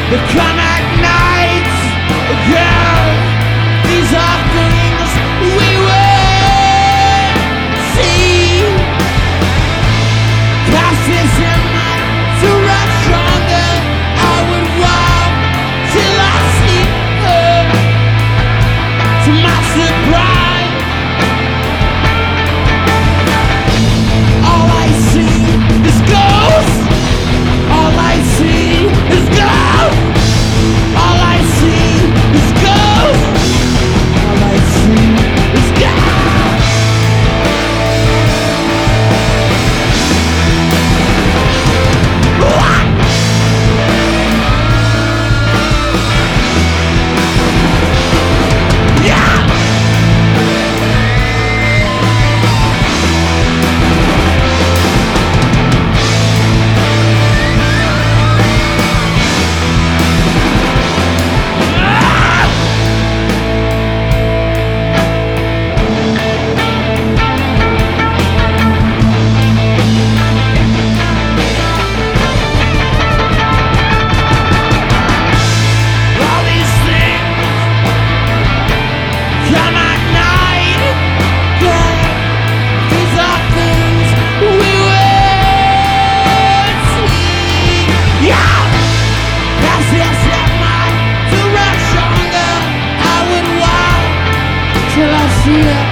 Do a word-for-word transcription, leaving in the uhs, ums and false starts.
The Cognac nights, girl, these are things we will see. Cassius and mine to run stronger. I would walk till I see her. To my surprise, all I see is ghosts. All I see is ghosts. All I see is ghosts. All I see is ghosts. Yeah! All these things come at night, girl. These are things we will see. Yeah! Cassius and mine to run stronger. I would walk till I see her.